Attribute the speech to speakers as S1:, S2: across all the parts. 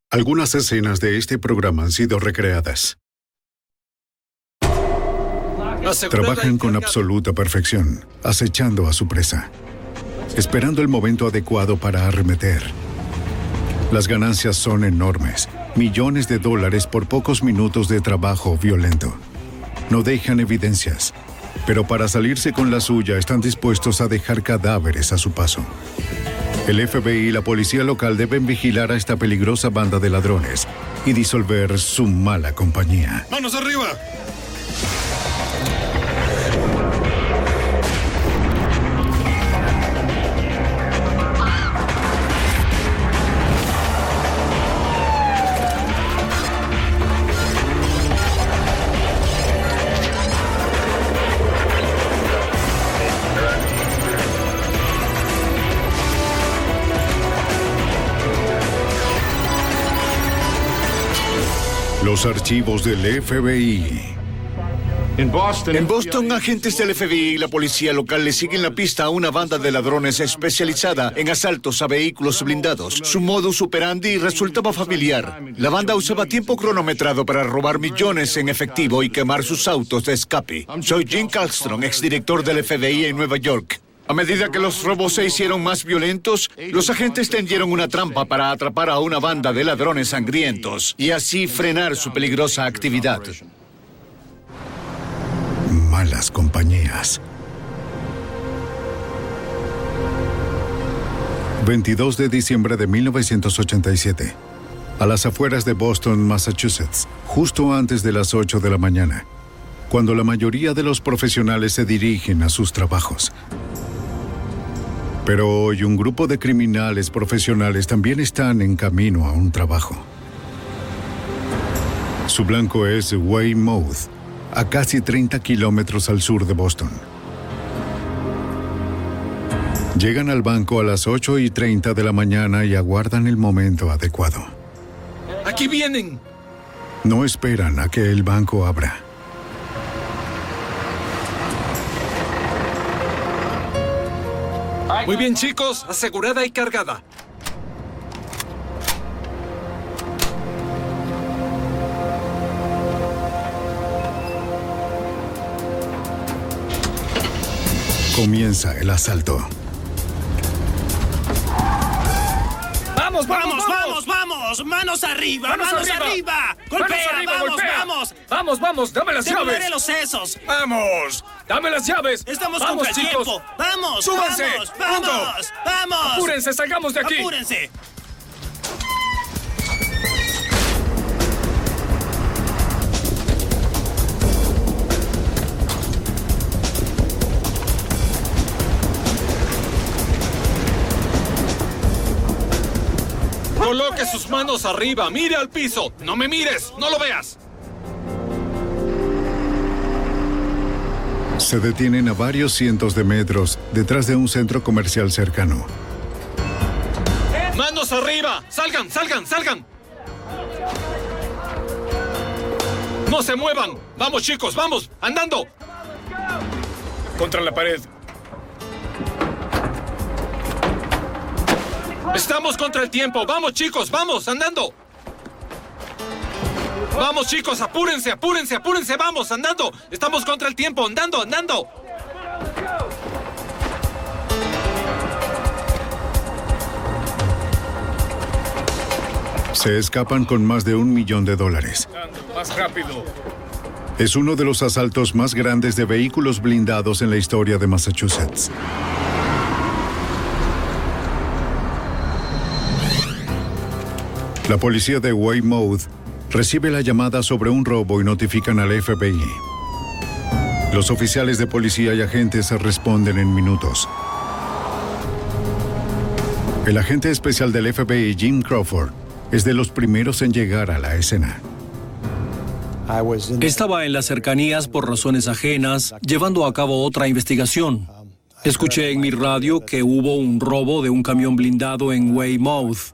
S1: Algunas escenas de este programa han sido recreadas. Trabajan con absoluta perfección, acechando a su presa, esperando el momento adecuado para arremeter. Las ganancias son enormes, millones de dólares por pocos minutos de trabajo violento. No dejan evidencias, pero para salirse con la suya están dispuestos a dejar cadáveres a su paso. El FBI y la policía local deben vigilar a esta peligrosa banda de ladrones y disolver su mala compañía.
S2: ¡Manos arriba!
S1: Los archivos del FBI.
S3: En Boston, agentes del FBI y la policía local le siguen la pista a una banda de ladrones especializada en asaltos a vehículos blindados. Su modus operandi resultaba familiar. La banda usaba tiempo cronometrado para robar millones en efectivo y quemar sus autos de escape. Soy Jim Kallstrom, exdirector del FBI en Nueva York. A medida que los robos se hicieron más violentos, los agentes tendieron una trampa para atrapar a una banda de ladrones sangrientos y así frenar su peligrosa actividad.
S1: Malas compañías. 22 de diciembre de 1987. A las afueras de Boston, Massachusetts, justo antes de las 8 de la mañana, cuando la mayoría de los profesionales se dirigen a sus trabajos. Pero hoy un grupo de criminales profesionales también están en camino a un trabajo. Su blanco es Weymouth, a casi 30 kilómetros al sur de Boston. Llegan al banco a las 8:30 de la mañana y aguardan el momento adecuado.
S2: ¡Aquí vienen!
S1: No esperan a que el banco abra.
S2: Muy bien, chicos, asegurada y cargada.
S1: Comienza el asalto.
S4: ¡Vamos, vamos, vamos, vamos! ¡Manos arriba, manos arriba! ¡Golpea, vamos,
S2: golpea.
S4: vamos!
S2: ¡Vamos, vamos! ¡Dame las llaves!
S4: ¡Te los sesos!
S2: ¡Vamos! ¡Dame las llaves!
S4: ¡Estamos
S2: ¡Vamos,
S4: contra el
S2: chicos!
S4: tiempo! ¡Vamos,
S2: ¡Súbanse!
S4: vamos,
S2: ¡Pronto!
S4: vamos, vamos!
S2: ¡Apúrense, salgamos de aquí!
S4: ¡Apúrense!
S2: ¡Coloque sus manos arriba! ¡Mire al piso! ¡No me mires! ¡No lo veas!
S1: Se detienen a varios cientos de metros detrás de un centro comercial cercano.
S2: ¡Manos arriba! ¡Salgan, salgan, salgan! ¡No se muevan! ¡Vamos, chicos, vamos! ¡Andando! Contra la pared. ¡Estamos contra el tiempo! ¡Vamos, chicos! ¡Vamos! ¡Andando! ¡Vamos, chicos! ¡Apúrense! ¡Apúrense! ¡Apúrense! ¡Vamos! ¡Andando! ¡Estamos contra el tiempo! ¡Andando! ¡Andando!
S1: Se escapan con más de $1 millón.
S2: ¡Más rápido!
S1: Es uno de los asaltos más grandes de vehículos blindados en la historia de Massachusetts. La policía de Weymouth recibe la llamada sobre un robo y notifican al FBI. Los oficiales de policía y agentes responden en minutos. El agente especial del FBI, Jim Crawford, es de los primeros en llegar a la escena.
S5: Estaba en las cercanías por razones ajenas, llevando a cabo otra investigación. Escuché en mi radio que hubo un robo de un camión blindado en Weymouth.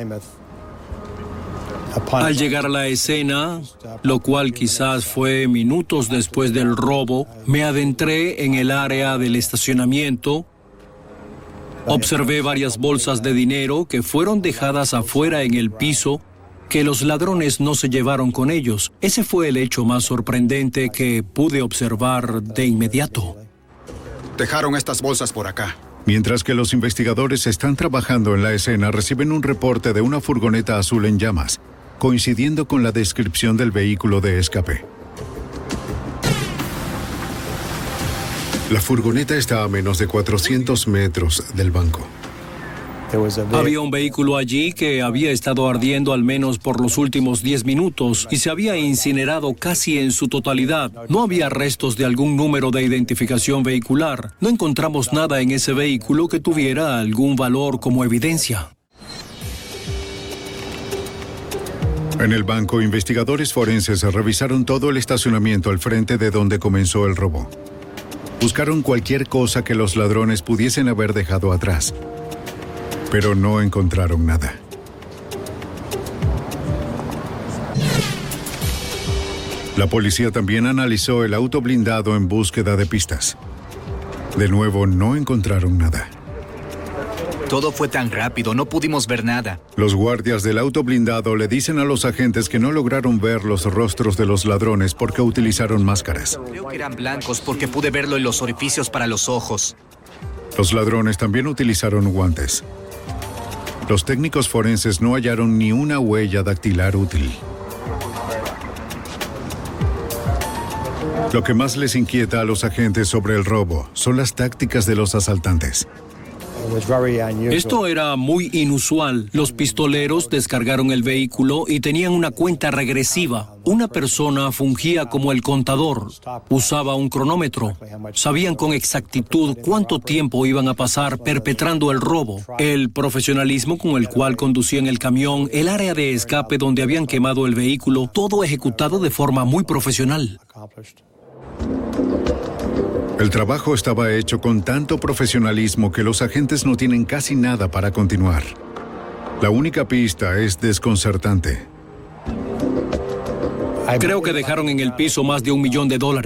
S5: Al llegar a la escena, lo cual quizás fue minutos después del robo, me adentré en el área del estacionamiento. Observé varias bolsas de dinero que fueron dejadas afuera en el piso que los ladrones no se llevaron con ellos. Ese fue el hecho más sorprendente que pude observar de inmediato.
S6: Dejaron estas bolsas por acá.
S1: Mientras que los investigadores están trabajando en la escena, reciben un reporte de una furgoneta azul en llamas, coincidiendo con la descripción del vehículo de escape. La furgoneta está a menos de 400 metros del banco.
S5: Había un vehículo allí que había estado ardiendo al menos por los últimos 10 minutos y se había incinerado casi en su totalidad. No había restos de algún número de identificación vehicular. No encontramos nada en ese vehículo que tuviera algún valor como evidencia.
S1: En el banco, investigadores forenses revisaron todo el estacionamiento al frente de donde comenzó el robo. Buscaron cualquier cosa que los ladrones pudiesen haber dejado atrás, pero no encontraron nada. La policía también analizó el auto blindado en búsqueda de pistas. De nuevo, no encontraron nada.
S7: Todo fue tan rápido, no pudimos ver nada.
S1: Los guardias del auto blindado le dicen a los agentes que no lograron ver los rostros de los ladrones porque utilizaron máscaras.
S7: Creo que eran blancos porque pude verlo en los orificios para los ojos.
S1: Los ladrones también utilizaron guantes. Los técnicos forenses no hallaron ni una huella dactilar útil. Lo que más les inquieta a los agentes sobre el robo son las tácticas de los asaltantes.
S5: Esto era muy inusual. Los pistoleros descargaron el vehículo y tenían una cuenta regresiva. Una persona fungía como el contador. Usaba un cronómetro. Sabían con exactitud cuánto tiempo iban a pasar perpetrando el robo. El profesionalismo con el cual conducían el camión, el área de escape donde habían quemado el vehículo, todo ejecutado de forma muy profesional.
S1: El trabajo estaba hecho con tanto profesionalismo que los agentes no tienen casi nada para continuar. La única pista es desconcertante.
S5: Creo que dejaron en el piso más de $1 millón.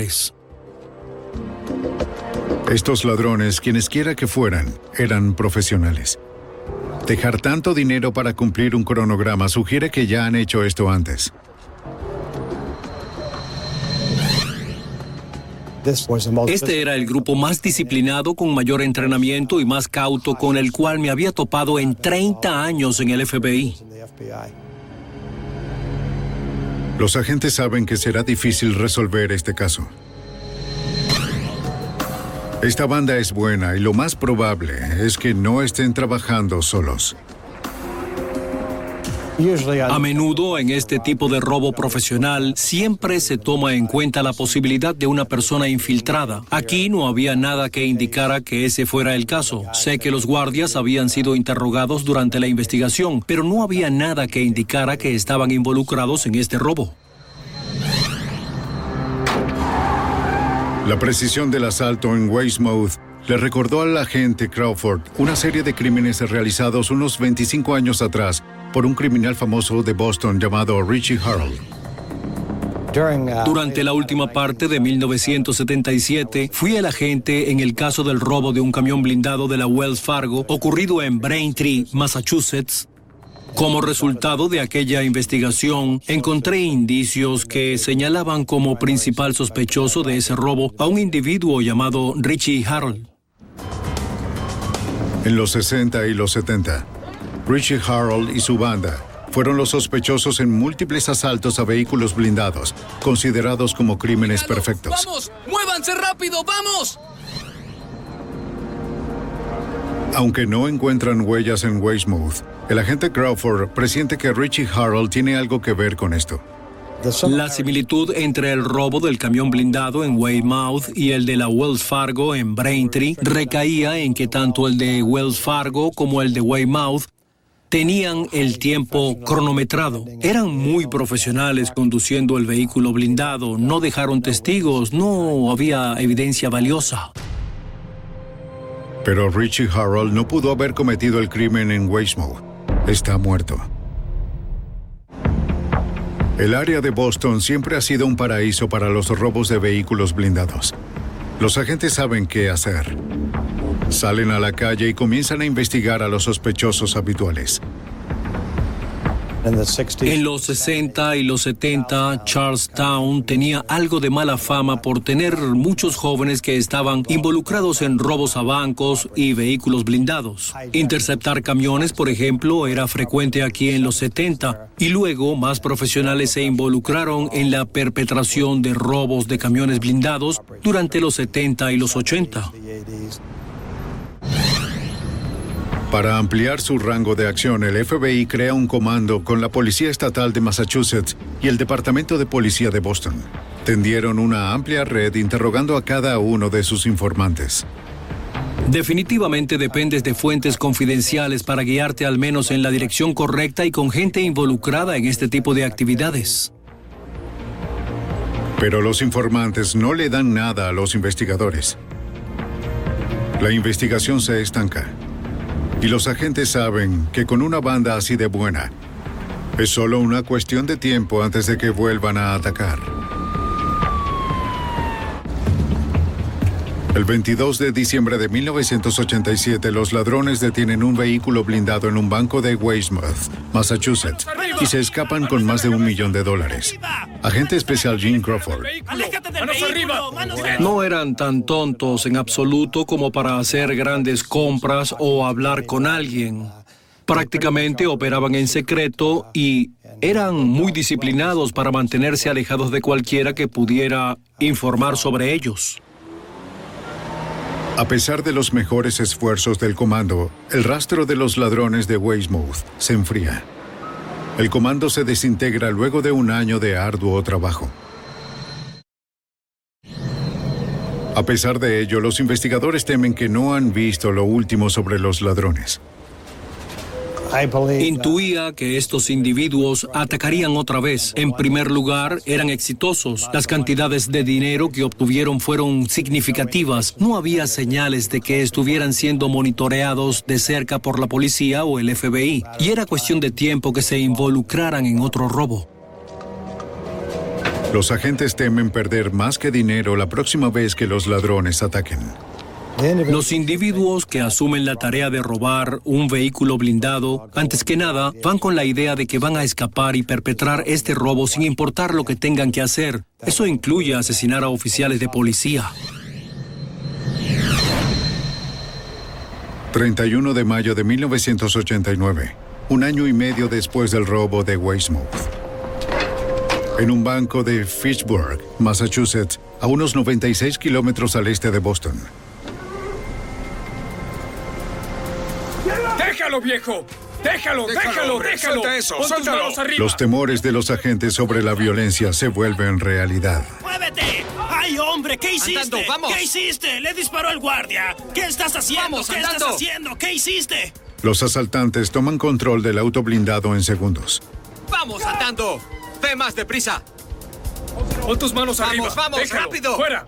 S1: Estos ladrones, quienes quiera que fueran, eran profesionales. Dejar tanto dinero para cumplir un cronograma sugiere que ya han hecho esto antes.
S5: Este era el grupo más disciplinado, con mayor entrenamiento y más cauto con el cual me había topado en 30 años en el FBI.
S1: Los agentes saben que será difícil resolver este caso. Esta banda es buena y lo más probable es que no estén trabajando solos.
S5: A menudo en este tipo de robo profesional siempre se toma en cuenta la posibilidad de una persona infiltrada. Aquí no había nada que indicara que ese fuera el caso. Sé que los guardias habían sido interrogados durante la investigación, pero no había nada que indicara que estaban involucrados en este robo.
S1: La precisión del asalto en Weymouth le recordó al agente Crawford una serie de crímenes realizados unos 25 años atrás por un criminal famoso de Boston llamado Richie Harold.
S5: Durante la última parte de 1977, fui el agente en el caso del robo de un camión blindado de la Wells Fargo ocurrido en Braintree, Massachusetts. Como resultado de aquella investigación, encontré indicios que señalaban como principal sospechoso de ese robo a un individuo llamado Richie Harold.
S1: En los 60 y los 70, Richie Harold y su banda fueron los sospechosos en múltiples asaltos a vehículos blindados, considerados como crímenes perfectos.
S8: ¡Vamos! ¡Muévanse rápido! ¡Vamos!
S1: Aunque no encuentran huellas en Weymouth, el agente Crawford presiente que Richie Harold tiene algo que ver con esto.
S5: La similitud entre el robo del camión blindado en Weymouth y el de la Wells Fargo en Braintree recaía en que tanto el de Wells Fargo como el de Weymouth tenían el tiempo cronometrado. Eran muy profesionales conduciendo el vehículo blindado, no dejaron testigos, no había evidencia valiosa.
S1: Pero Richie Harold no pudo haber cometido el crimen en Weymouth. Está muerto. El área de Boston siempre ha sido un paraíso para los robos de vehículos blindados. Los agentes saben qué hacer. Salen a la calle y comienzan a investigar a los sospechosos habituales.
S5: En los 60 y los 70, Charlestown tenía algo de mala fama por tener muchos jóvenes que estaban involucrados en robos a bancos y vehículos blindados. Interceptar camiones, por ejemplo, era frecuente aquí en los 70, y luego más profesionales se involucraron en la perpetración de robos de camiones blindados durante los 70 y los 80.
S1: Para ampliar su rango de acción, el FBI crea un comando con la Policía Estatal de Massachusetts y el Departamento de Policía de Boston. Tendieron una amplia red interrogando a cada uno de sus informantes.
S5: Definitivamente dependes de fuentes confidenciales para guiarte al menos en la dirección correcta y con gente involucrada en este tipo de actividades.
S1: Pero los informantes no le dan nada a los investigadores. La investigación se estanca. Y los agentes saben que con una banda así de buena, es solo una cuestión de tiempo antes de que vuelvan a atacar. El 22 de diciembre de 1987, los ladrones detienen un vehículo blindado en un banco de Weymouth, Massachusetts, y se escapan con más de $1 millón. Agente especial Gene Crawford.
S5: No eran tan tontos en absoluto como para hacer grandes compras o hablar con alguien. Prácticamente operaban en secreto y eran muy disciplinados para mantenerse alejados de cualquiera que pudiera informar sobre ellos.
S1: A pesar de los mejores esfuerzos del comando, el rastro de los ladrones de Weymouth se enfría. El comando se desintegra luego de un año de arduo trabajo. A pesar de ello, los investigadores temen que no han visto lo último sobre los ladrones.
S5: Intuía que estos individuos atacarían otra vez. En primer lugar, eran exitosos. Las cantidades de dinero que obtuvieron fueron significativas. No había señales de que estuvieran siendo monitoreados de cerca por la policía o el FBI. Y era cuestión de tiempo que se involucraran en otro robo.
S1: Los agentes temen perder más que dinero la próxima vez que los ladrones ataquen.
S5: Los individuos que asumen la tarea de robar un vehículo blindado, antes que nada, van con la idea de que van a escapar y perpetrar este robo sin importar lo que tengan que hacer. Eso incluye asesinar a oficiales de policía.
S1: 31 de mayo de 1989, un año y medio después del robo de Weymouth. En un banco de Fitchburg, Massachusetts, a unos 96 kilómetros al este de Boston.
S2: ¡Déjalo, viejo! ¡Déjalo!
S6: Suelta eso,
S2: ¡Pon tus manos arriba!
S1: Los temores de los agentes sobre la violencia se vuelven realidad.
S4: ¡Muévete! ¡Ay, hombre! ¿Qué hiciste?
S8: Andando, vamos.
S4: ¿Qué hiciste? ¡Le disparó al guardia! ¿Qué estás haciendo?
S8: Vamos,
S4: ¿Qué
S8: andando.
S4: estás haciendo? ¿Qué hiciste?
S1: Los asaltantes toman control del auto blindado en segundos.
S8: ¡Vamos, andando! ¡Ve más deprisa!
S2: ¡Pon tus manos arriba!
S8: ¡Vamos,
S2: ¡Déjalo!
S8: rápido!
S2: ¡Fuera!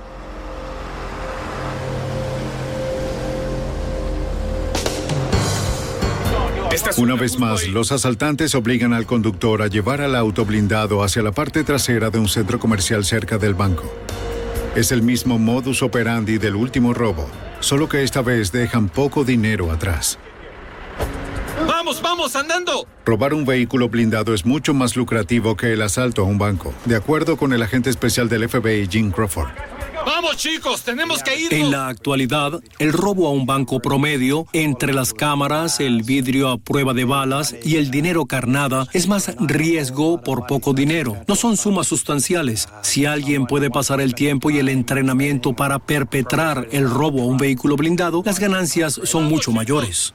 S1: Una vez más, los asaltantes obligan al conductor a llevar al auto blindado hacia la parte trasera de un centro comercial cerca del banco. Es el mismo modus operandi del último robo, solo que esta vez dejan poco dinero atrás.
S2: ¡Vamos, vamos, andando!
S1: Robar un vehículo blindado es mucho más lucrativo que el asalto a un banco, de acuerdo con el agente especial del FBI, Gene Crawford.
S2: ¡Vamos, chicos! ¡Tenemos que irnos!
S5: En la actualidad, el robo a un banco promedio, entre las cámaras, el vidrio a prueba de balas y el dinero carnada, es más riesgo por poco dinero. No son sumas sustanciales. Si alguien puede pasar el tiempo y el entrenamiento para perpetrar el robo a un vehículo blindado, las ganancias son mucho mayores.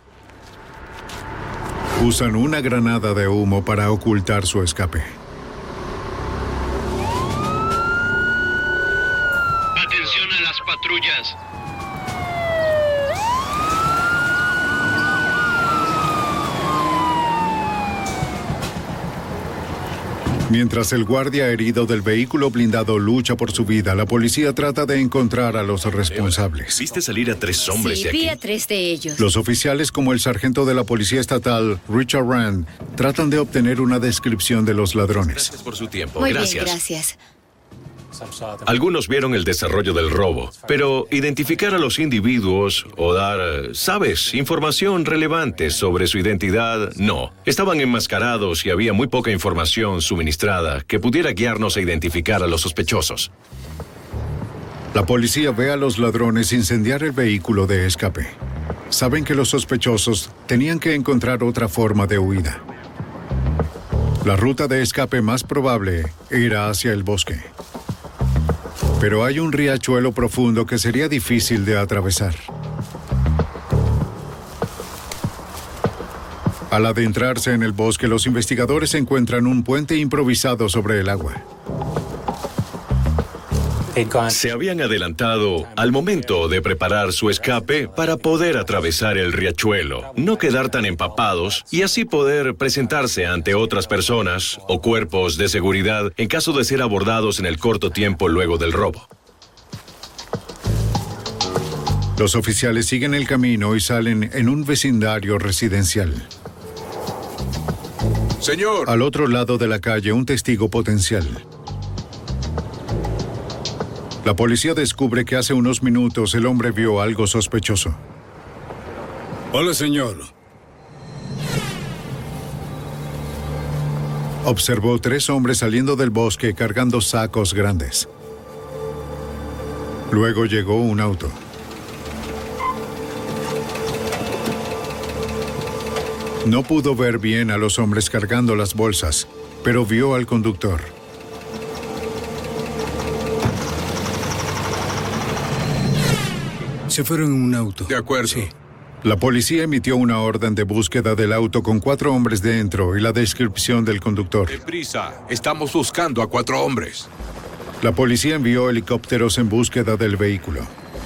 S1: Usan una granada de humo para ocultar su escape.
S9: Atención a las patrullas.
S1: Mientras el guardia herido del vehículo blindado lucha por su vida, la policía trata de encontrar a los responsables.
S10: ¿Viste salir a 3 hombres
S11: Sí,
S10: de aquí?
S11: vi a 3 de ellos.
S1: Los oficiales, como el sargento de la policía estatal, Richard Rand, tratan de obtener una descripción de los ladrones.
S10: Gracias por su tiempo.
S11: Muy
S10: Gracias.
S11: bien, gracias.
S10: Algunos vieron el desarrollo del robo, pero identificar a los individuos o dar, ¿sabes?, información relevante sobre su identidad, no. Estaban enmascarados y había muy poca información suministrada que pudiera guiarnos a identificar a los sospechosos.
S1: La policía ve a los ladrones incendiar el vehículo de escape. Saben que los sospechosos tenían que encontrar otra forma de huida. La ruta de escape más probable era hacia el bosque. Pero hay un riachuelo profundo que sería difícil de atravesar. Al adentrarse en el bosque, los investigadores encuentran un puente improvisado sobre el agua.
S10: Se habían adelantado al momento de preparar su escape para poder atravesar el riachuelo, no quedar tan empapados y así poder presentarse ante otras personas o cuerpos de seguridad en caso de ser abordados en el corto tiempo luego del robo.
S1: Los oficiales siguen el camino y salen en un vecindario residencial.
S11: Señor.
S1: Al otro lado de la calle, un testigo potencial. La policía descubre que hace unos minutos el hombre vio algo sospechoso.
S11: Hola, señor.
S1: Observó 3 hombres saliendo del bosque cargando sacos grandes. Luego llegó un auto. No pudo ver bien a los hombres cargando las bolsas, pero vio al conductor.
S11: Se fueron en un auto. De acuerdo. Sí.
S1: La policía emitió una orden de búsqueda del auto con 4 hombres dentro y la descripción del conductor.
S11: Deprisa, estamos buscando a 4 hombres.
S1: La policía envió helicópteros en búsqueda del vehículo.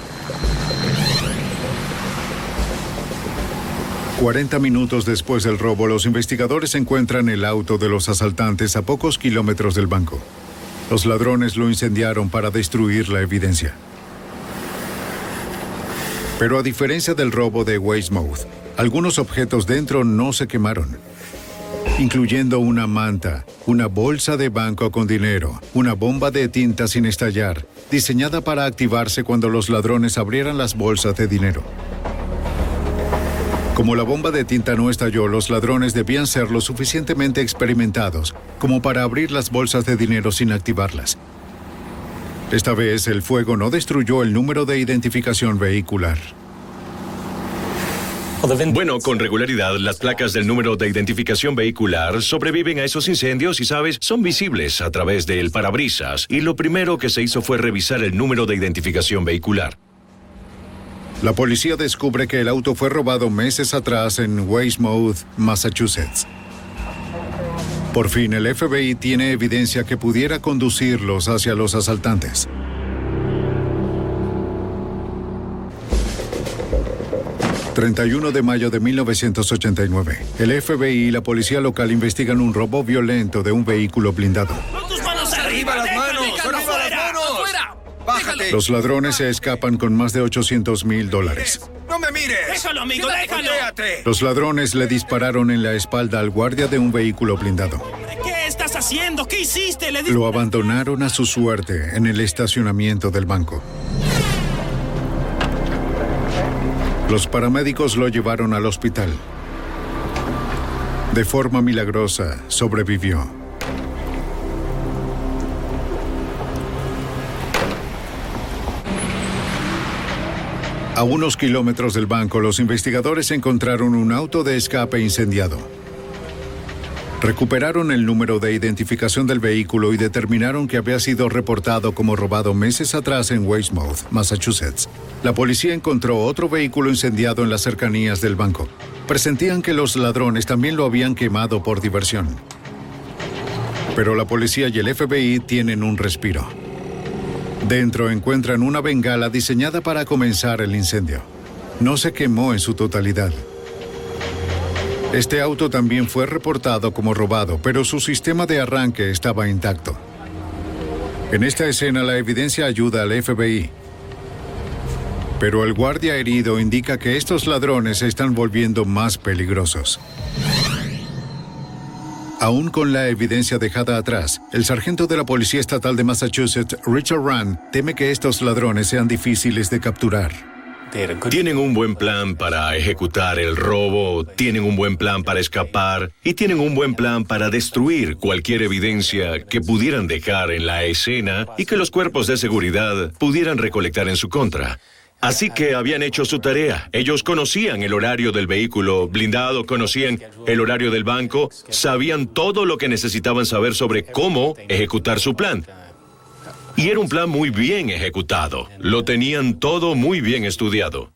S1: 40 minutos después del robo, los investigadores encuentran el auto de los asaltantes a pocos kilómetros del banco. Los ladrones lo incendiaron para destruir la evidencia. Pero a diferencia del robo de Weymouth, algunos objetos dentro no se quemaron, incluyendo una manta, una bolsa de banco con dinero, una bomba de tinta sin estallar, diseñada para activarse cuando los ladrones abrieran las bolsas de dinero. Como la bomba de tinta no estalló, los ladrones debían ser lo suficientemente experimentados como para abrir las bolsas de dinero sin activarlas. Esta vez, el fuego no destruyó el número de identificación vehicular.
S10: Bueno, con regularidad, las placas del número de identificación vehicular sobreviven a esos incendios y, ¿sabes?, son visibles a través del parabrisas. Y lo primero que se hizo fue revisar el número de identificación vehicular.
S1: La policía descubre que el auto fue robado meses atrás en Weymouth, Massachusetts. Por fin, el FBI tiene evidencia que pudiera conducirlos hacia los asaltantes. ...31 de mayo de 1989... el FBI y la policía local investigan un robo violento de un vehículo blindado.
S4: ¡Con tus manos arriba!
S11: las manos! ¡Arriba las manos!
S4: ¡Bájate!
S1: Los ladrones se escapan con más de $800,000.
S11: ¡No me mires!
S4: ¡Déjalo, amigo, déjalo!
S1: Los ladrones le dispararon en la espalda al guardia de un vehículo blindado.
S4: ¿Qué estás haciendo? ¿Qué hiciste?
S1: Lo abandonaron a su suerte en el estacionamiento del banco. Los paramédicos lo llevaron al hospital. De forma milagrosa, sobrevivió. A unos kilómetros del banco, los investigadores encontraron un auto de escape incendiado. Recuperaron el número de identificación del vehículo y determinaron que había sido reportado como robado meses atrás en Weymouth, Massachusetts. La policía encontró otro vehículo incendiado en las cercanías del banco. Presentían que los ladrones también lo habían quemado por diversión. Pero la policía y el FBI tienen un respiro. Dentro encuentran una bengala diseñada para comenzar el incendio. No se quemó en su totalidad. Este auto también fue reportado como robado, pero su sistema de arranque estaba intacto. En esta escena, la evidencia ayuda al FBI. Pero el guardia herido indica que estos ladrones se están volviendo más peligrosos. Aún con la evidencia dejada atrás, el sargento de la Policía Estatal de Massachusetts, Richard Rand, teme que estos ladrones sean difíciles de capturar.
S10: Tienen un buen plan para ejecutar el robo, tienen un buen plan para escapar y tienen un buen plan para destruir cualquier evidencia que pudieran dejar en la escena y que los cuerpos de seguridad pudieran recolectar en su contra. Así que habían hecho su tarea. Ellos conocían el horario del vehículo blindado, conocían el horario del banco, sabían todo lo que necesitaban saber sobre cómo ejecutar su plan. Y era un plan muy bien ejecutado. Lo tenían todo muy bien estudiado.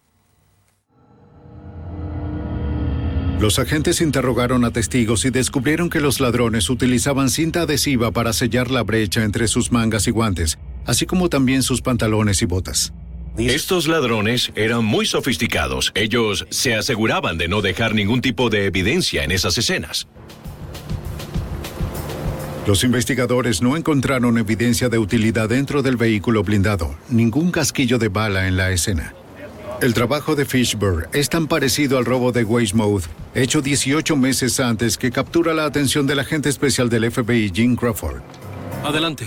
S1: Los agentes interrogaron a testigos y descubrieron que los ladrones utilizaban cinta adhesiva para sellar la brecha entre sus mangas y guantes, así como también sus pantalones y botas.
S10: Estos ladrones eran muy sofisticados. Ellos se aseguraban de no dejar ningún tipo de evidencia en esas escenas.
S1: Los investigadores no encontraron evidencia de utilidad dentro del vehículo blindado, ningún casquillo de bala en la escena. El trabajo de Fishburne es tan parecido al robo de Weymouth, hecho 18 meses antes, que captura la atención del agente especial del FBI, Jim Crawford.
S5: Adelante.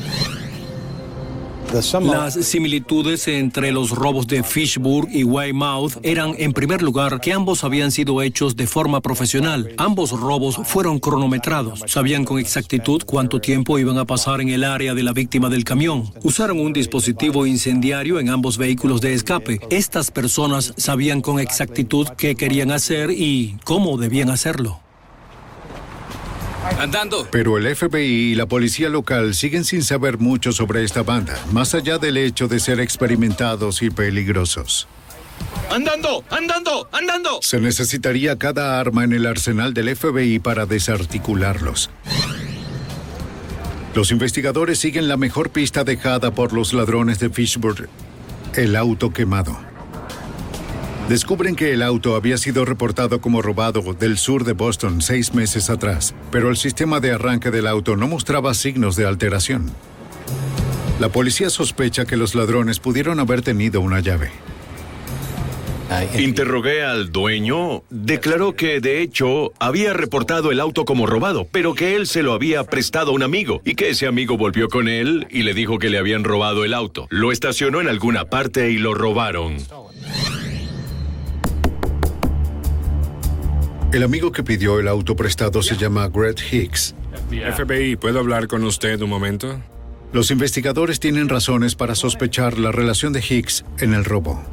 S5: Las similitudes entre los robos de Fishburne y Weymouth eran, en primer lugar, que ambos habían sido hechos de forma profesional. Ambos robos fueron cronometrados. Sabían con exactitud cuánto tiempo iban a pasar en el área de la víctima del camión. Usaron un dispositivo incendiario en ambos vehículos de escape. Estas personas sabían con exactitud qué querían hacer y cómo debían hacerlo.
S8: Andando.
S1: Pero el FBI y la policía local siguen sin saber mucho sobre esta banda, más allá del hecho de ser experimentados y peligrosos.
S2: ¡Andando! ¡Andando! ¡Andando!
S1: Se necesitaría cada arma en el arsenal del FBI para desarticularlos. Los investigadores siguen la mejor pista dejada por los ladrones de Fishburne: el auto quemado. Descubren que el auto había sido reportado como robado del sur de Boston 6 meses atrás, pero el sistema de arranque del auto no mostraba signos de alteración. La policía sospecha que los ladrones pudieron haber tenido una llave.
S10: Interrogué al dueño. Declaró que, de hecho, había reportado el auto como robado, pero que él se lo había prestado a un amigo y que ese amigo volvió con él y le dijo que le habían robado el auto. Lo estacionó en alguna parte y lo robaron.
S1: El amigo que pidió el auto prestado se llama Greg Hicks.
S11: FBI, ¿puedo hablar con usted un momento?
S1: Los investigadores tienen razones para sospechar la relación de Hicks en el robo.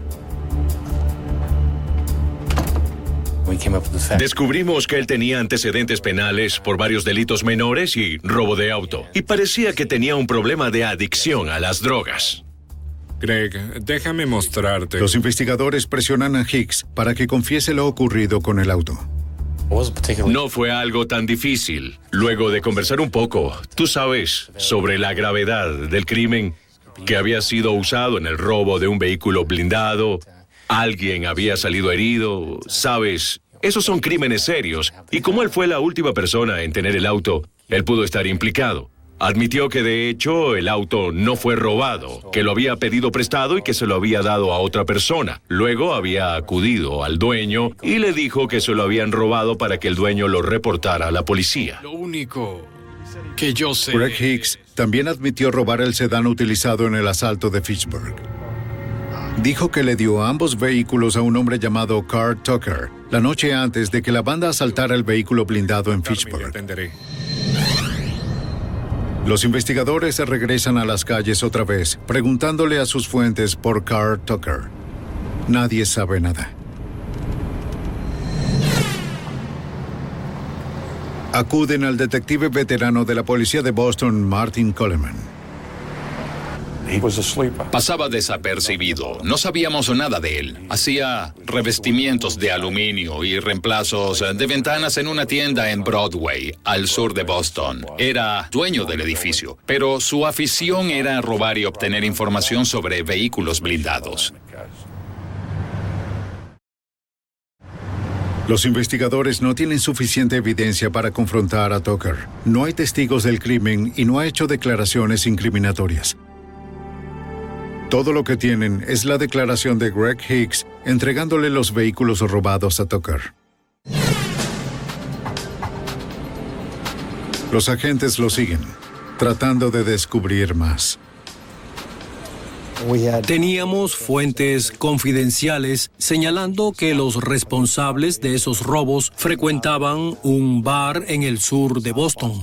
S10: Descubrimos que él tenía antecedentes penales por varios delitos menores y robo de auto. Y parecía que tenía un problema de adicción a las drogas.
S11: Greg, déjame mostrarte.
S1: Los investigadores presionan a Hicks para que confiese lo ocurrido con el auto.
S10: No fue algo tan difícil. Luego de conversar un poco, tú sabes, sobre la gravedad del crimen, que había sido usado en el robo de un vehículo blindado, alguien había salido herido, sabes, esos son crímenes serios, y como él fue la última persona en tener el auto, él pudo estar implicado. Admitió que de hecho el auto no fue robado, que lo había pedido prestado y que se lo había dado a otra persona. Luego había acudido al dueño y le dijo que se lo habían robado para que el dueño lo reportara a la policía.
S11: Lo único que yo sé...
S1: Greg Hicks también admitió robar el sedán utilizado en el asalto de Fishburne. Dijo que le dio ambos vehículos a un hombre llamado Carl Tucker la noche antes de que la banda asaltara el vehículo blindado en Fishburne. Los investigadores se regresan a las calles otra vez, preguntándole a sus fuentes por Carl Tucker. Nadie sabe nada. Acuden al detective veterano de la policía de Boston, Martin Coleman.
S12: Pasaba desapercibido. No sabíamos nada de él. Hacía revestimientos de aluminio y reemplazos de ventanas en una tienda en Broadway, al sur de Boston. Era dueño del edificio, pero su afición era robar y obtener información sobre vehículos blindados.
S1: Los investigadores no tienen suficiente evidencia para confrontar a Tucker. No hay testigos del crimen y no ha hecho declaraciones incriminatorias. Todo lo que tienen es la declaración de Greg Hicks entregándole los vehículos robados a Tucker. Los agentes lo siguen, tratando de descubrir más.
S5: Teníamos fuentes confidenciales señalando que los responsables de esos robos frecuentaban un bar en el sur de Boston.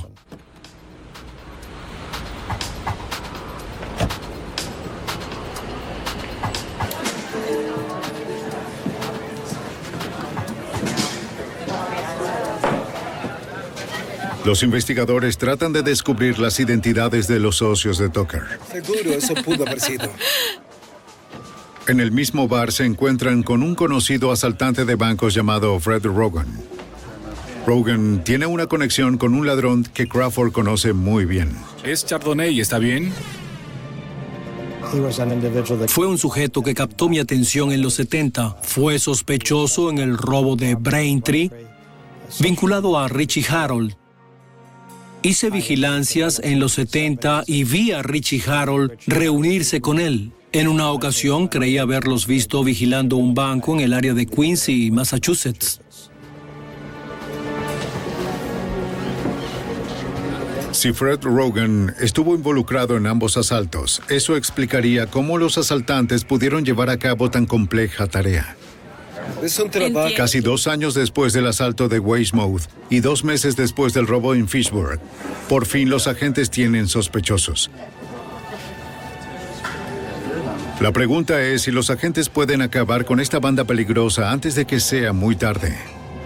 S1: Los investigadores tratan de descubrir las identidades de los socios de Tucker.
S13: Seguro eso pudo haber sido.
S1: En el mismo bar se encuentran con un conocido asaltante de bancos llamado Fred Rogan. Rogan tiene una conexión con un ladrón que Crawford conoce muy bien.
S2: ¿Es Chardonnay, está bien?
S5: Fue un sujeto que captó mi atención en los 70. Fue sospechoso en el robo de Braintree, vinculado a Richie Harold. Hice vigilancias en los 70 y vi a Richie Harold reunirse con él. En una ocasión creí haberlos visto vigilando un banco en el área de Quincy, Massachusetts.
S1: Si Fred Rogan estuvo involucrado en ambos asaltos, eso explicaría cómo los asaltantes pudieron llevar a cabo tan compleja tarea.
S13: Es un trabajo.
S1: Casi 2 años después del asalto de Weymouth y 2 meses después del robo en Fishburne, por fin los agentes tienen sospechosos. La pregunta es si los agentes pueden acabar con esta banda peligrosa antes de que sea muy tarde.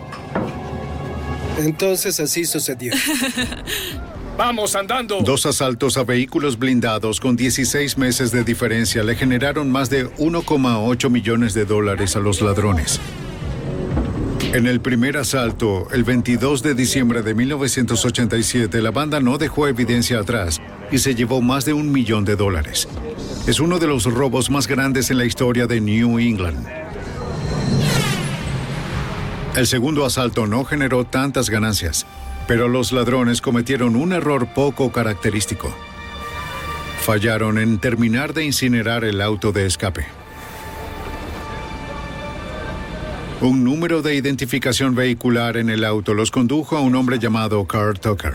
S13: Entonces así sucedió.
S2: ¡Vamos andando!
S1: 2 asaltos a vehículos blindados con 16 meses de diferencia le generaron más de $1,8 millones a los ladrones. En el primer asalto, el 22 de diciembre de 1987, la banda no dejó evidencia atrás y se llevó más de $1 millón. Es uno de los robos más grandes en la historia de New England. El segundo asalto no generó tantas ganancias, pero los ladrones cometieron un error poco característico. Fallaron en terminar de incinerar el auto de escape. Un número de identificación vehicular en el auto los condujo a un hombre llamado Carl Tucker.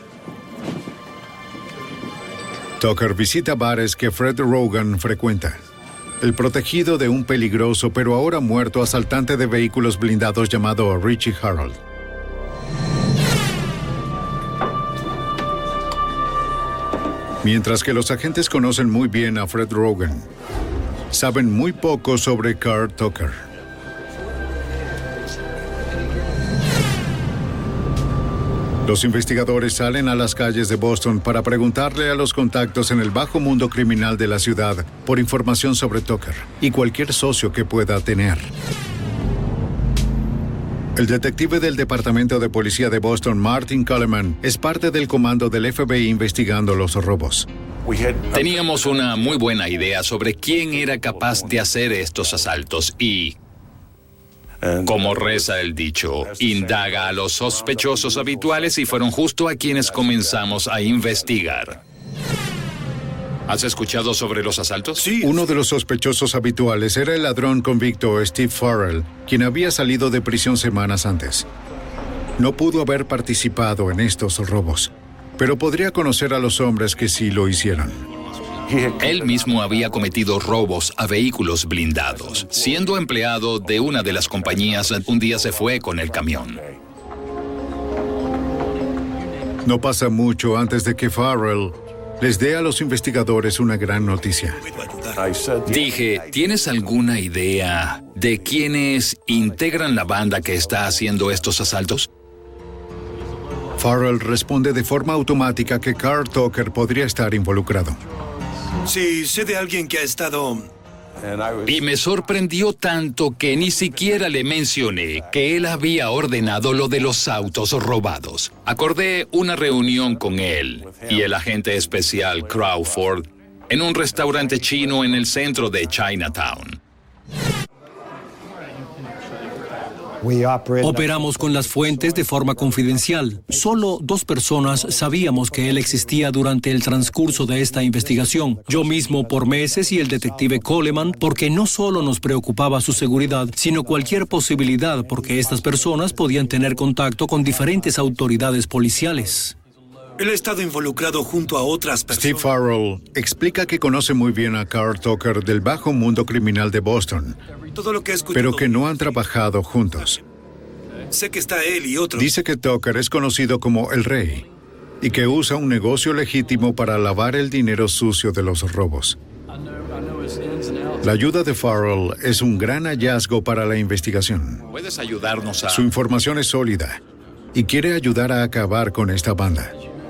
S1: Tucker visita bares que Fred Rogan frecuenta. El protegido de un peligroso pero ahora muerto asaltante de vehículos blindados llamado Richie Harold. Mientras que los agentes conocen muy bien a Fred Rogan, saben muy poco sobre Carl Tucker. Los investigadores salen a las calles de Boston para preguntarle a los contactos en el bajo mundo criminal de la ciudad por información sobre Tucker y cualquier socio que pueda tener. El detective del Departamento de Policía de Boston, Martin Coleman, es parte del comando del FBI investigando los robos.
S12: Teníamos una muy buena idea sobre quién era capaz de hacer estos asaltos y, como reza el dicho, indaga a los sospechosos habituales y fueron justo a quienes comenzamos a investigar. ¿Has escuchado sobre los asaltos?
S1: Sí. Uno de los sospechosos habituales era el ladrón convicto Steve Farrell, quien había salido de prisión semanas antes. No pudo haber participado en estos robos, pero podría conocer a los hombres que sí lo hicieron.
S12: Él mismo había cometido robos a vehículos blindados. Siendo empleado de una de las compañías, un día se fue con el camión.
S1: No pasa mucho antes de que Farrell les dé a los investigadores una gran noticia.
S12: Dije, ¿tienes alguna idea de quiénes integran la banda que está haciendo estos asaltos?
S1: Farrell responde de forma automática que Carl Tucker podría estar involucrado.
S13: Sí, sé de alguien que ha estado...
S12: Y me sorprendió tanto que ni siquiera le mencioné que él había ordenado lo de los autos robados. Acordé una reunión con él y el agente especial Crawford en un restaurante chino en el centro de Chinatown.
S5: Operamos con las fuentes de forma confidencial. Solo 2 personas sabíamos que él existía durante el transcurso de esta investigación. Yo mismo por meses y el detective Coleman, porque no solo nos preocupaba su seguridad, sino cualquier posibilidad porque estas personas podían tener contacto con diferentes autoridades policiales.
S13: Él ha estado involucrado junto a otras personas.
S1: Steve Farrell explica que conoce muy bien a Carl Tucker del bajo mundo criminal de Boston,
S13: Todo lo que he escuchado.
S1: pero que no han trabajado juntos.
S13: Sé que está él y otros.
S1: Dice que Tucker es conocido como el Rey y que usa un negocio legítimo para lavar el dinero sucio de los robos. La ayuda de Farrell es un gran hallazgo para la investigación.
S12: ¿Puedes ayudarnos a...?
S1: Su información es sólida y quiere ayudar a acabar con esta banda.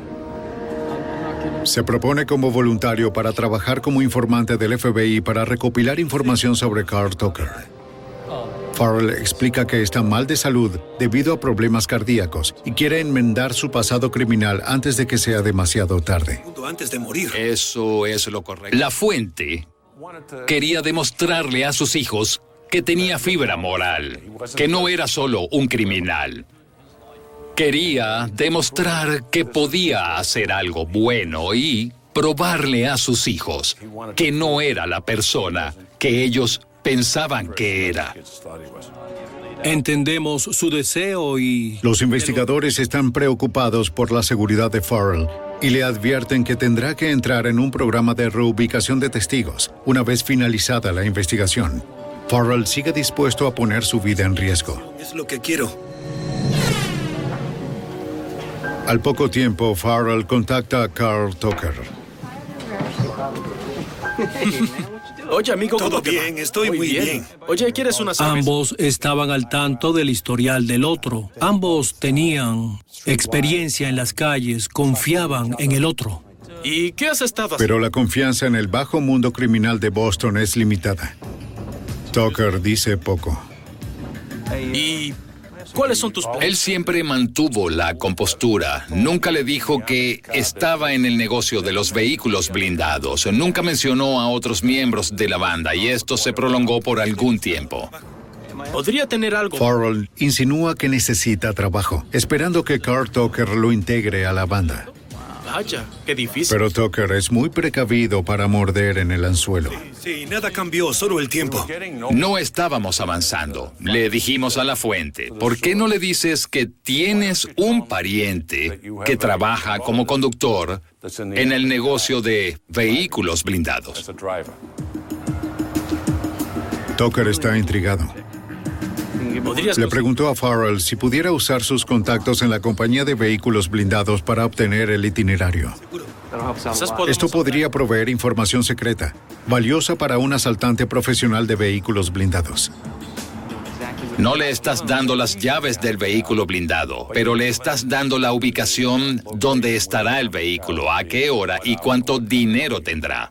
S1: Se propone como voluntario para trabajar como informante del FBI para recopilar información sobre Carl Tucker. Farrell explica que está mal de salud debido a problemas cardíacos y quiere enmendar su pasado criminal antes de que sea demasiado tarde.
S13: Antes de morir.
S12: Eso es lo correcto. La fuente quería demostrarle a sus hijos que tenía fibra moral, que no era solo un criminal. Quería demostrar que podía hacer algo bueno y probarle a sus hijos que no era la persona que ellos pensaban que era.
S5: Entendemos su deseo y...
S1: Los investigadores están preocupados por la seguridad de Farrell y le advierten que tendrá que entrar en un programa de reubicación de testigos una vez finalizada la investigación. Farrell sigue dispuesto a poner su vida en riesgo.
S13: Es lo que quiero.
S1: Al poco tiempo, Farrell contacta a Carl Tucker.
S4: Oye, amigo,
S13: todo bien, estoy muy bien.
S4: Oye, ¿quieres una cerveza?
S5: Ambos estaban al tanto del historial del otro. Ambos tenían experiencia en las calles, confiaban en el otro.
S4: ¿Y qué has estado haciendo?
S1: Pero la confianza en el bajo mundo criminal de Boston es limitada. Tucker dice poco.
S4: ¿Y cuáles son tus planes?
S12: Él siempre mantuvo la compostura. Nunca le dijo que estaba en el negocio de los vehículos blindados. Nunca mencionó a otros miembros de la banda y esto se prolongó por algún tiempo.
S4: Podría tener algo.
S1: Farrell insinúa que necesita trabajo, esperando que Carl Tucker lo integre a la banda.
S4: Vaya, qué difícil.
S1: Pero Tucker es muy precavido para morder en el anzuelo.
S13: Sí, nada cambió, solo el tiempo.
S12: No estábamos avanzando. Le dijimos a la fuente, ¿por qué no le dices que tienes un pariente que trabaja como conductor en el negocio de vehículos blindados?
S1: Tucker está intrigado. Le preguntó a Farrell si pudiera usar sus contactos en la compañía de vehículos blindados para obtener el itinerario. Esto podría proveer información secreta, valiosa para un asaltante profesional de vehículos blindados.
S12: No le estás dando las llaves del vehículo blindado, pero le estás dando la ubicación donde estará el vehículo, a qué hora y cuánto dinero tendrá.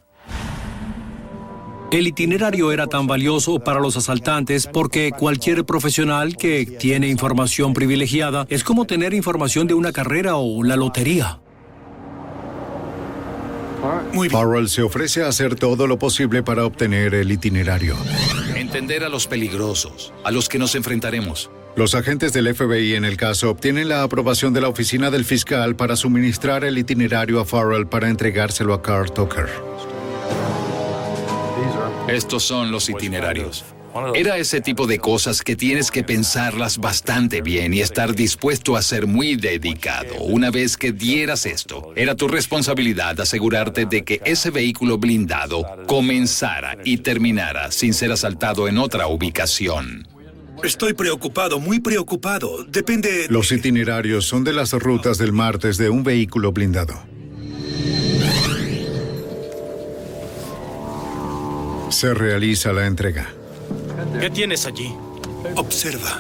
S5: El itinerario era tan valioso para los asaltantes porque cualquier profesional que tiene información privilegiada es como tener información de una carrera o la lotería.
S1: Farrell se ofrece a hacer todo lo posible para obtener el itinerario.
S12: Entender a los peligrosos, a los que nos enfrentaremos.
S1: Los agentes del FBI en el caso obtienen la aprobación de la oficina del fiscal para suministrar el itinerario a Farrell para entregárselo a Carl Tucker.
S12: Estos son los itinerarios. Era ese tipo de cosas que tienes que pensarlas bastante bien y estar dispuesto a ser muy dedicado. Una vez que dieras esto, era tu responsabilidad asegurarte de que ese vehículo blindado comenzara y terminara sin ser asaltado en otra ubicación.
S13: Estoy preocupado, muy preocupado. Depende...
S1: Los itinerarios son de las rutas del martes de un vehículo blindado. Se realiza la entrega.
S4: ¿Qué tienes allí?
S13: Observa.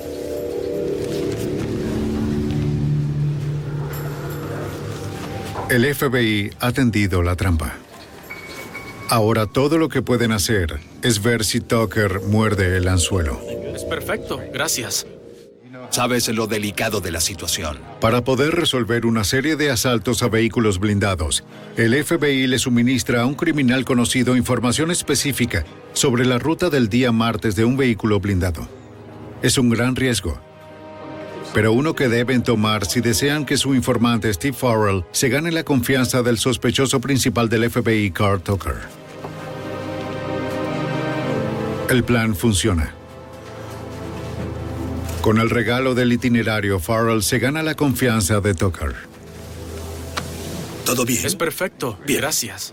S1: El FBI ha tendido la trampa. Ahora todo lo que pueden hacer es ver si Tucker muerde el anzuelo.
S4: Es perfecto, gracias.
S12: Sabes lo delicado de la situación.
S1: Para poder resolver una serie de asaltos a vehículos blindados, el FBI le suministra a un criminal conocido información específica sobre la ruta del día martes de un vehículo blindado. Es un gran riesgo, pero uno que deben tomar si desean que su informante Steve Farrell se gane la confianza del sospechoso principal del FBI, Carl Tucker. El plan funciona. Con el regalo del itinerario, Farrell se gana la confianza de Tucker.
S13: ¿Todo bien?
S4: Es perfecto. Bien. Gracias.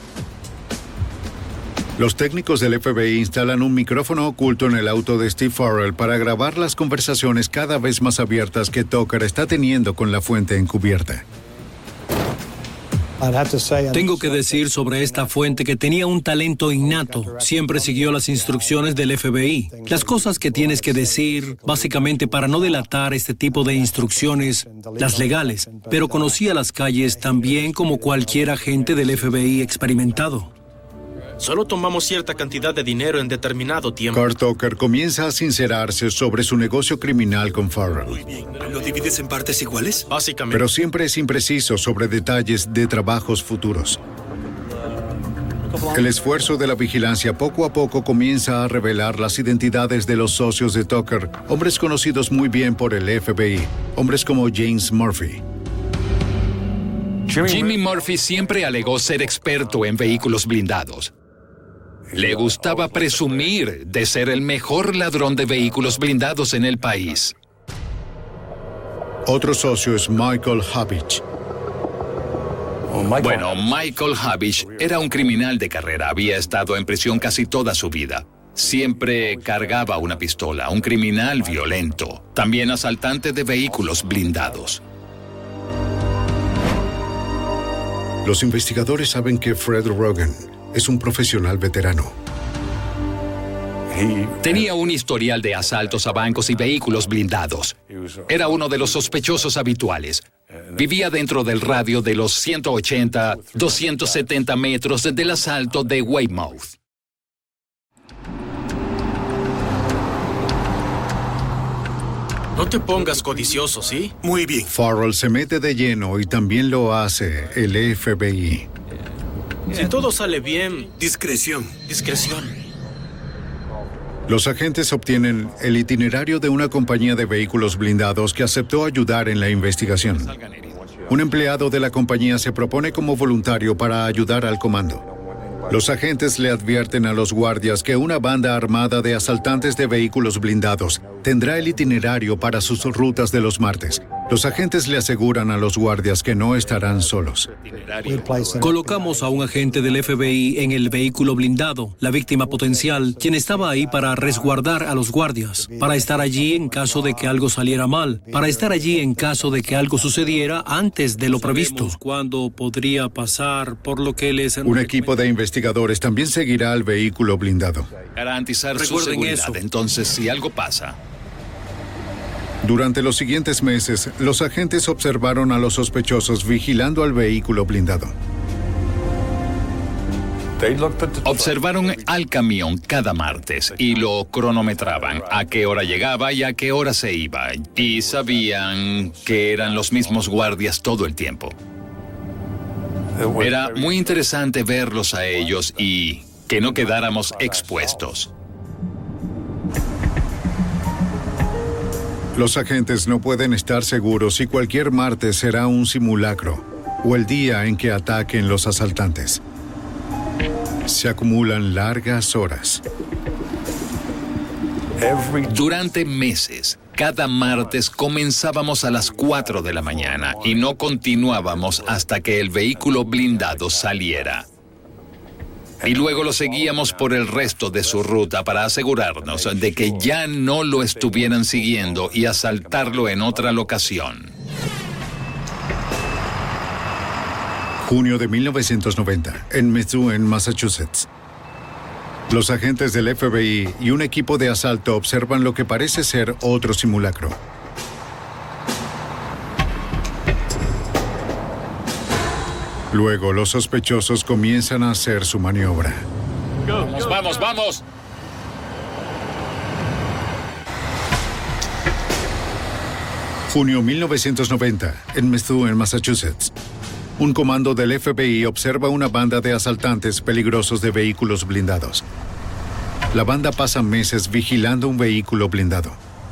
S1: Los técnicos del FBI instalan un micrófono oculto en el auto de Steve Farrell para grabar las conversaciones cada vez más abiertas que Tucker está teniendo con la fuente encubierta.
S5: Tengo que decir sobre esta fuente que tenía un talento innato. Siempre siguió las instrucciones del FBI. Las cosas que tienes que decir, básicamente para no delatar este tipo de instrucciones, las legales. Pero conocía las calles tan bien como cualquier agente del FBI experimentado.
S4: Solo tomamos cierta cantidad de dinero en determinado tiempo.
S1: Carl Tucker comienza a sincerarse sobre su negocio criminal con Farrell.
S13: Muy bien. ¿Lo divides en partes iguales?
S4: Básicamente.
S1: Pero siempre es impreciso sobre detalles de trabajos futuros. El esfuerzo de la vigilancia poco a poco comienza a revelar las identidades de los socios de Tucker, hombres conocidos muy bien por el FBI, hombres como James Murphy.
S12: Jimmy Murphy siempre alegó ser experto en vehículos blindados. Le gustaba presumir de ser el mejor ladrón de vehículos blindados en el país.
S1: Otro socio es Michael Habich.
S12: Bueno, Michael Habich era un criminal de carrera. Había estado en prisión casi toda su vida. Siempre cargaba una pistola, un criminal violento. También asaltante de vehículos blindados.
S1: Los investigadores saben que Fred Rogan es un profesional veterano.
S12: Tenía un historial de asaltos a bancos y vehículos blindados. Era uno de los sospechosos habituales. Vivía dentro del radio de los 180, 270 metros del asalto de Weymouth.
S4: No te pongas codicioso, ¿sí?
S13: Muy bien.
S1: Farrell se mete de lleno y también lo hace el FBI.
S4: Si todo sale bien...
S13: Discreción.
S4: Discreción.
S1: Los agentes obtienen el itinerario de una compañía de vehículos blindados que aceptó ayudar en la investigación. Un empleado de la compañía se propone como voluntario para ayudar al comando. Los agentes le advierten a los guardias que una banda armada de asaltantes de vehículos blindados tendrá el itinerario para sus rutas de los martes. Los agentes le aseguran a los guardias que no estarán solos.
S5: Colocamos a un agente del FBI en el vehículo blindado, la víctima potencial, quien estaba ahí para resguardar a los guardias, para estar allí en caso de que algo saliera mal, para estar allí en caso de que algo sucediera antes de lo previsto. ¿Cuándo podría pasar por lo que les...
S1: Un equipo de investigadores también seguirá al vehículo blindado.
S12: Garantizar su seguridad, entonces, si algo pasa.
S1: Durante los siguientes meses, los agentes observaron a los sospechosos vigilando al vehículo blindado.
S12: Observaron al camión cada martes y lo cronometraban, a qué hora llegaba y a qué hora se iba. Y sabían que eran los mismos guardias todo el tiempo. Era muy interesante verlos a ellos y que no quedáramos expuestos.
S1: Los agentes no pueden estar seguros si cualquier martes será un simulacro o el día en que ataquen los asaltantes. Se acumulan largas horas.
S12: Durante meses, cada martes comenzábamos a las 4 de la mañana y no continuábamos hasta que el vehículo blindado saliera. Y luego lo seguíamos por el resto de su ruta para asegurarnos de que ya no lo estuvieran siguiendo y asaltarlo en otra locación.
S1: Junio de 1990, en Methuen, Massachusetts. Los agentes del FBI y un equipo de asalto observan lo que parece ser otro simulacro. Luego, los sospechosos comienzan a hacer su maniobra.
S12: ¡Vamos, vamos, vamos!
S1: Junio 1990, en Methuen, Massachusetts. Un comando del FBI observa una banda de asaltantes peligrosos de vehículos blindados. La banda pasa meses vigilando un vehículo blindado.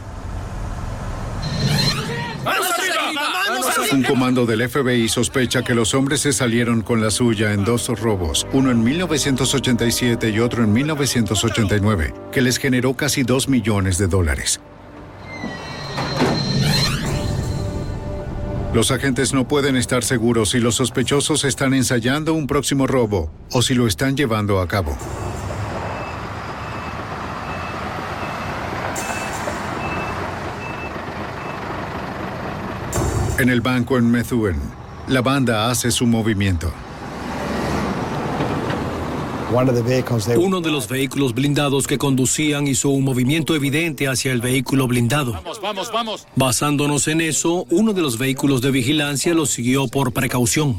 S1: Un comando del FBI sospecha que los hombres se salieron con la suya en 2 robos, uno en 1987 y otro en 1989, que les generó casi $2 millones. Los agentes no pueden estar seguros si los sospechosos están ensayando un próximo robo o si lo están llevando a cabo. En el banco en Methuen, la banda hace su movimiento.
S5: Uno de los vehículos blindados que conducían hizo un movimiento evidente hacia el vehículo blindado.
S2: Vamos.
S5: Basándonos en eso, uno de los vehículos de vigilancia lo siguió por precaución.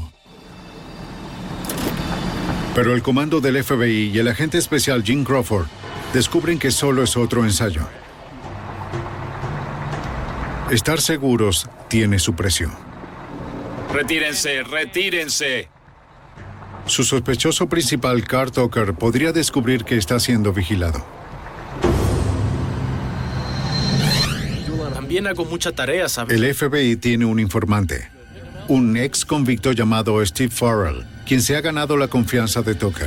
S1: Pero el comando del FBI y el agente especial Jim Crawford descubren que solo es otro ensayo. Estar seguros tiene su precio.
S12: Retírense.
S1: Su sospechoso principal, Carl Tucker, podría descubrir que está siendo vigilado.
S2: También hago mucha tarea, ¿sabes?
S1: El FBI tiene un informante, un ex convicto llamado Steve Farrell, quien se ha ganado la confianza de Tucker.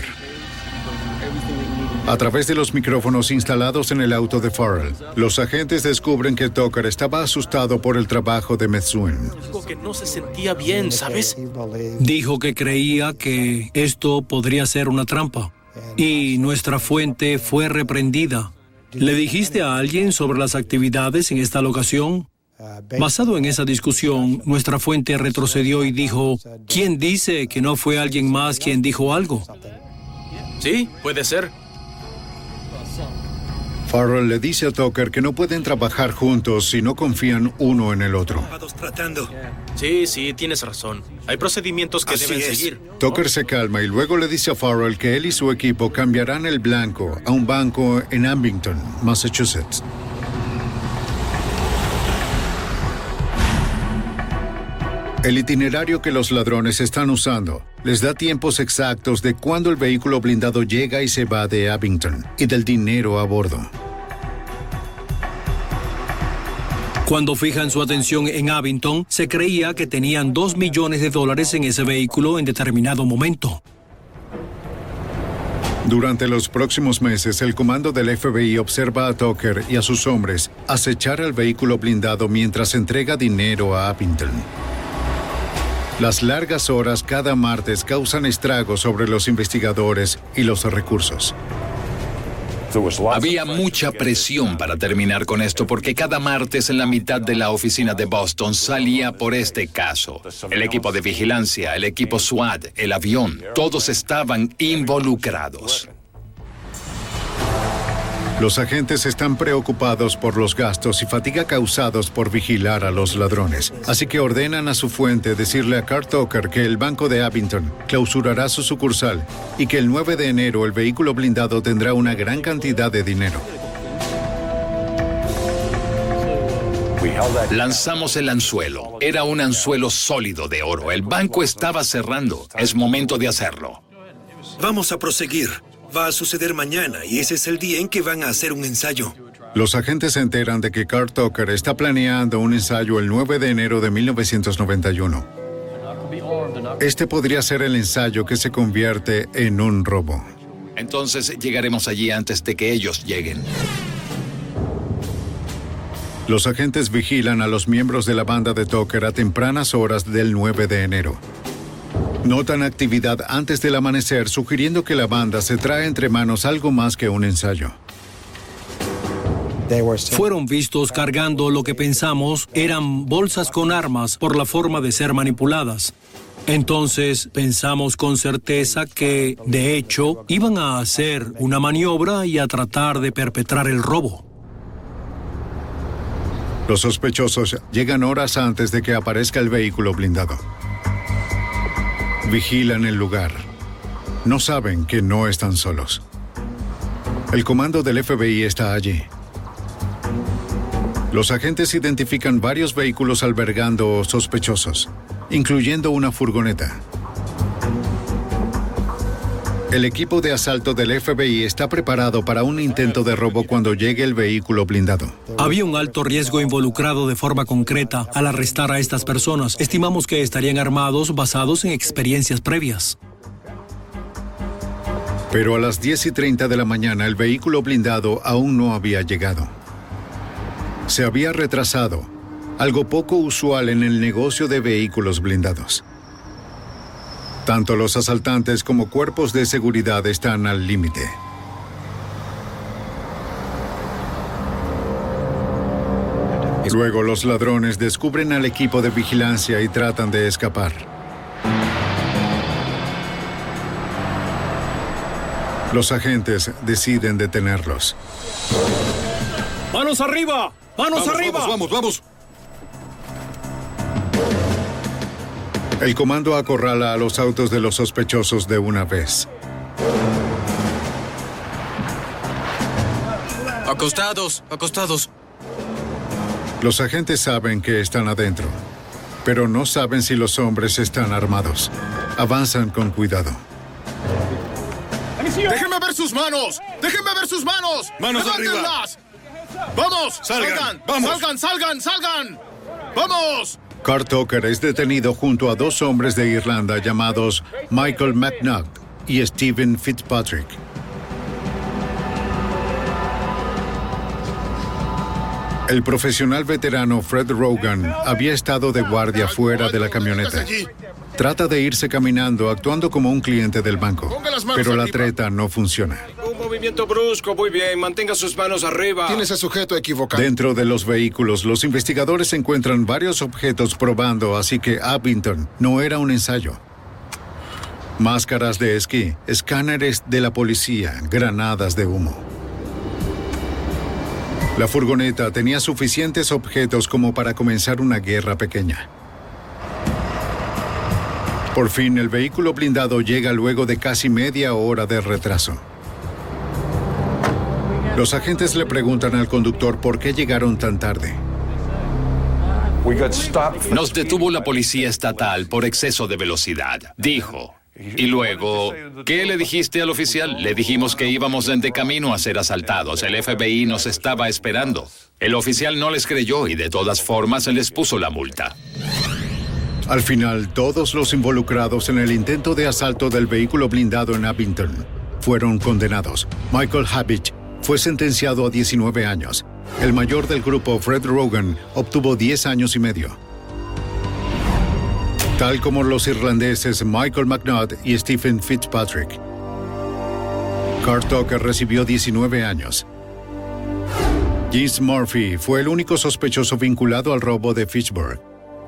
S1: A través de los micrófonos instalados en el auto de Farrell, los agentes descubren que Tucker estaba asustado por el trabajo de Methuen.
S2: Dijo que no se sentía bien, ¿sabes?
S5: Dijo que creía que esto podría ser una trampa. Y nuestra fuente fue reprendida. ¿Le dijiste a alguien sobre las actividades en esta locación? Basado en esa discusión, nuestra fuente retrocedió y dijo, ¿quién dice que no fue alguien más quien dijo algo?
S2: Sí, puede ser.
S1: Farrell le dice a Tucker que no pueden trabajar juntos si no confían uno en el otro.
S2: Sí, tienes razón. Hay procedimientos que deben seguir.
S1: Tucker se calma y luego le dice a Farrell que él y su equipo cambiarán el blanco a un banco en Abington, Massachusetts. El itinerario que los ladrones están usando les da tiempos exactos de cuándo el vehículo blindado llega y se va de Abington y del dinero a bordo.
S5: Cuando fijan su atención en Abington, se creía que tenían $2 millones en ese vehículo en determinado momento.
S1: Durante los próximos meses, el comando del FBI observa a Tucker y a sus hombres acechar al vehículo blindado mientras entrega dinero a Abington. Las largas horas cada martes causan estragos sobre los investigadores y los recursos.
S12: Había mucha presión para terminar con esto porque cada martes en la mitad de la oficina de Boston salía por este caso. El equipo de vigilancia, el equipo SWAT, el avión, todos estaban involucrados.
S1: Los agentes están preocupados por los gastos y fatiga causados por vigilar a los ladrones. Así que ordenan a su fuente decirle a Carl Tucker que el banco de Abington clausurará su sucursal y que el 9 de enero el vehículo blindado tendrá una gran cantidad de dinero.
S12: Lanzamos el anzuelo. Era un anzuelo sólido de oro. El banco estaba cerrando. Es momento de hacerlo.
S13: Vamos a proseguir. Va a suceder mañana y ese es el día en que van a hacer un ensayo.
S1: Los agentes se enteran de que Carl Tucker está planeando un ensayo el 9 de enero de 1991. Este podría ser el ensayo que se convierte en un robo.
S12: Entonces llegaremos allí antes de que ellos lleguen.
S1: Los agentes vigilan a los miembros de la banda de Tucker a tempranas horas del 9 de enero. Notan actividad antes del amanecer, sugiriendo que la banda se trae entre manos algo más que un ensayo.
S5: Fueron vistos cargando lo que pensamos eran bolsas con armas por la forma de ser manipuladas. Entonces pensamos con certeza que, de hecho, iban a hacer una maniobra y a tratar de perpetrar el robo.
S1: Los sospechosos llegan horas antes de que aparezca el vehículo blindado. Vigilan el lugar. No saben que no están solos. El comando del FBI está allí. Los agentes identifican varios vehículos albergando sospechosos, incluyendo una furgoneta. El equipo de asalto del FBI está preparado para un intento de robo cuando llegue el vehículo blindado.
S5: Había un alto riesgo involucrado de forma concreta al arrestar a estas personas. Estimamos que estarían armados basados en experiencias previas.
S1: Pero a las 10:30 de la mañana el vehículo blindado aún no había llegado. Se había retrasado algo poco usual en el negocio de vehículos blindados. Tanto los asaltantes como cuerpos de seguridad están al límite. Luego los ladrones descubren al equipo de vigilancia y tratan de escapar. Los agentes deciden detenerlos.
S5: ¡Manos arriba! ¡Manos arriba!
S6: ¡Vamos!
S1: El comando acorrala a los autos de los sospechosos de una vez.
S8: Acostados.
S1: Los agentes saben que están adentro, pero no saben si los hombres están armados. Avanzan con cuidado.
S6: ¡Déjenme ver sus manos! ¡Manos arriba! ¡Vamos! ¡Salgan! ¡Vamos!
S1: Carl Tucker es detenido junto a dos hombres de Irlanda llamados Michael McNutt y Stephen Fitzpatrick. El profesional veterano Fred Rogan había estado de guardia fuera de la camioneta. Trata de irse caminando, actuando como un cliente del banco, pero la treta no funciona.
S2: Un movimiento brusco, muy bien. Mantenga sus manos arriba.
S6: Tiene ese sujeto equivocado.
S1: Dentro de los vehículos, los investigadores encuentran varios objetos probando, así que Abington no era un ensayo. Máscaras de esquí, escáneres de la policía, granadas de humo. La furgoneta tenía suficientes objetos como para comenzar una guerra pequeña. Por fin, el vehículo blindado llega luego de casi media hora de retraso. Los agentes le preguntan al conductor por qué llegaron tan tarde.
S12: Nos detuvo la policía estatal por exceso de velocidad, dijo. Y luego, ¿qué le dijiste al oficial? Le dijimos que íbamos de camino a ser asaltados. El FBI nos estaba esperando. El oficial no les creyó y de todas formas les puso la multa.
S1: Al final, todos los involucrados en el intento de asalto del vehículo blindado en Abington fueron condenados. Michael Habich fue sentenciado a 19 años. El mayor del grupo, Fred Rogan, obtuvo 10 años y medio. Tal como los irlandeses Michael McNutt y Stephen Fitzpatrick. Carl Tucker recibió 19 años. James Murphy fue el único sospechoso vinculado al robo de Fitchburg.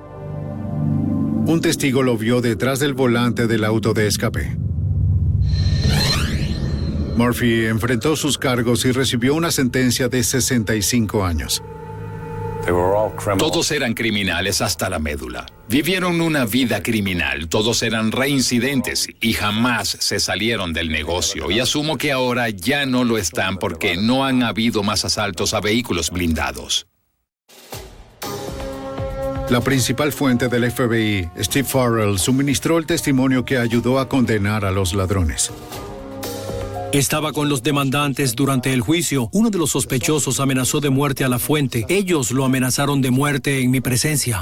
S1: Un testigo lo vio detrás del volante del auto de escape. Murphy enfrentó sus cargos y recibió una sentencia de 65 años.
S12: Todos eran criminales hasta la médula. Vivieron una vida criminal, todos eran reincidentes y jamás se salieron del negocio. Y asumo que ahora ya no lo están porque no han habido más asaltos a vehículos blindados.
S1: La principal fuente del FBI, Steve Farrell, suministró el testimonio que ayudó a condenar a los ladrones.
S5: Estaba con los demandantes durante el juicio. Uno de los sospechosos amenazó de muerte a la fuente. Ellos lo amenazaron de muerte en mi presencia.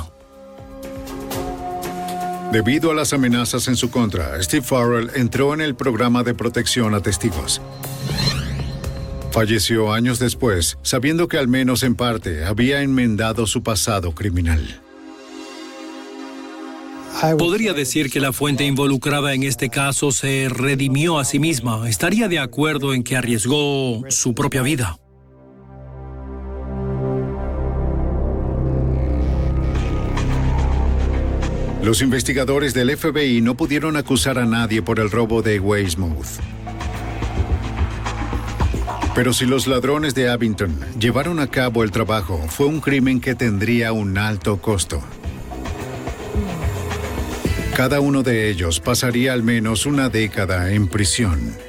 S1: Debido a las amenazas en su contra, Steve Farrell entró en el programa de protección a testigos. Falleció años después, sabiendo que al menos en parte había enmendado su pasado criminal.
S5: Podría decir que la fuente involucrada en este caso se redimió a sí misma. Estaría de acuerdo en que arriesgó su propia vida.
S1: Los investigadores del FBI no pudieron acusar a nadie por el robo de Weymouth. Pero si los ladrones de Abington llevaron a cabo el trabajo, fue un crimen que tendría un alto costo. Cada uno de ellos pasaría al menos una década en prisión.